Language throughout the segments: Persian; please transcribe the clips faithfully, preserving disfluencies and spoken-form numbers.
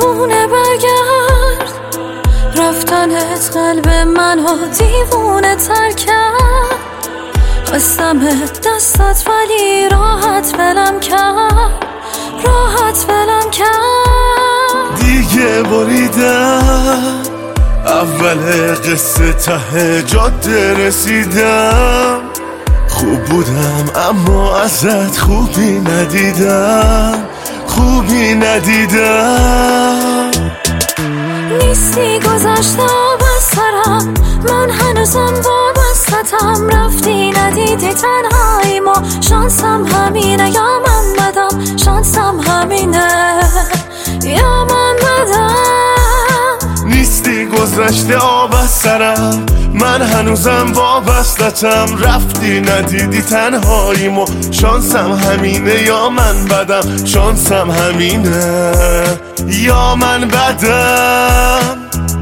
خونه برگرد، رفتنت قلب منو دیوونه تر کرد. خواستم دستت ولی راحت ولم کرد، راحت ولم کرد. دیگه بریدم اول قصه ته جاده رسیدم. خوب بودم اما ازت خوبی ندیدم، خوبی ندیدم. نیستی گذشته از سرم، من هنوزم وابستم. رفتی ندیدی تنهاییمو، شانسم همینه یا من بدم، شانسم همینه یا من بدم. نیستی گذشته آب از سرم، من هنوزم وابستم. رفتی ندیدی تنهاییمو، شانسم همینه یا من بدم، شانسم همینه یا من بدم.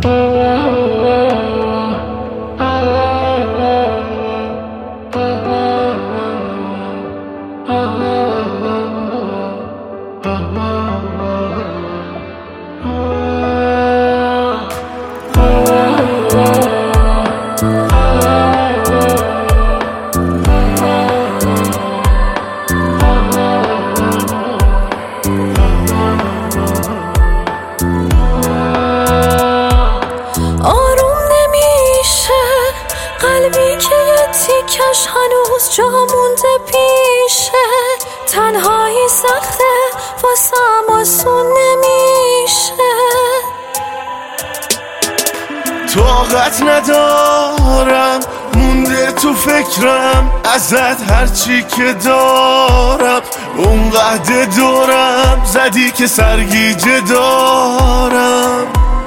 قلبی که یه تیکش هنوز جا مونده پیشه، تنهایی سخته واسم آسون نمیشه. طاقت ندارم مونده تو فکرم، ازت هرچی که دارم اونقدر دارم، زدی که سرگیجه دارم.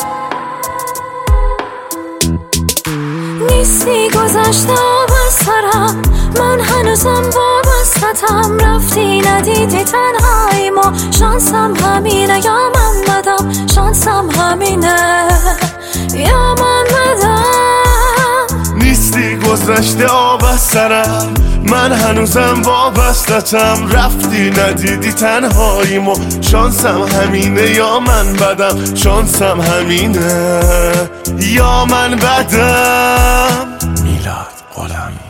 نیستی گذشته از سرم، من هنوزم وابستم. رفتی ندیدی تنهاییمو، شانسم همینه یا من بدم، شانسم همینه یا من بدم. نیستی گذشته آب از سرم، من هنوزم وابستم. رفتی ندیدی تنهاییمو، شانسم همینه یا من بدم، شانسم همینه یا من بدم. میلاد غلام.